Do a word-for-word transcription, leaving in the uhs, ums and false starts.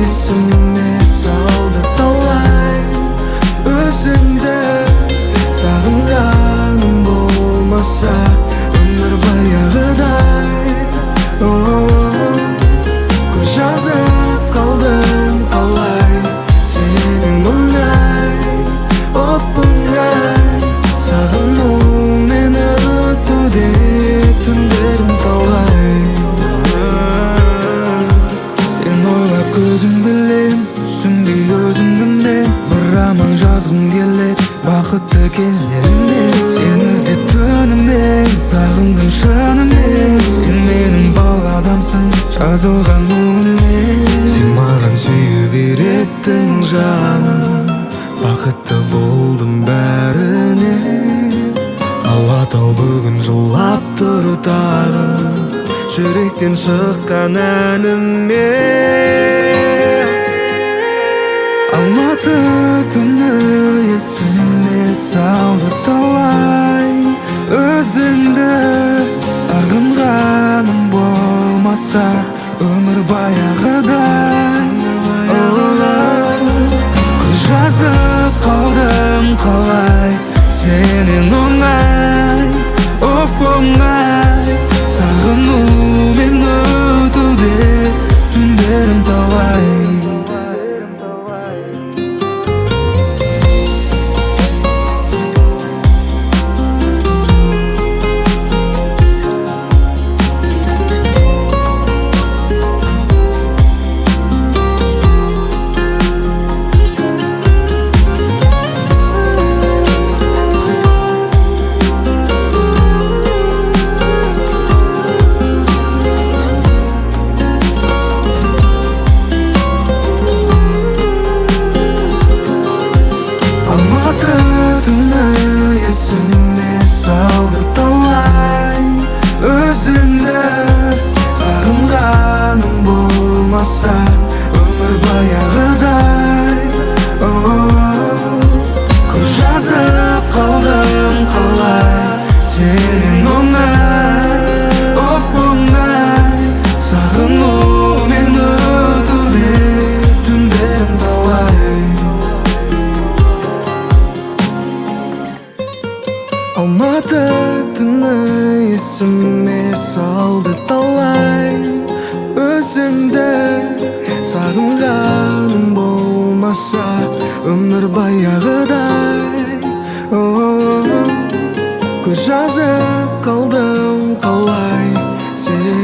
есіме салды талай өзіңді сағынғаным болмаса өмір баяғыдай. Көз жазып қалдым қалай сенен мұңай оп-оңай сағыну мені өтуде түндерім талай. Сен ойлап көзіңді ілем түсінбей өзімді мен бір роман жазғым келеді бақытты кездерімде. Сен іздеп түнімен сағындым шынымен, сен менің бал адамсың жазылған өмірмен. Сен маған сүйе беретін жаным, бақытты болдым бәрінен. Алатау бүгін жылап тұр тағы жүректен шыққан әнімен. Алматы түні есіме салды талай өзіңді сағынғаным болмаса өмір баяғыдай. Көз жазып қалдым қалай сенен оңай оп-оңай сағыну мен өтуде түндерім талай. Есіме салды талай өзіңді сағынғаным болмаса өмір баяғыдай. Көз жазып қалдым қалай сенен оңай оп-оңай сағыну мен өтуде түндерім талай. Алматы түні есіме салды талай өзіңді сағынғаным болмаса өмір баяғыдай. Көз жазып қалдым қалай сен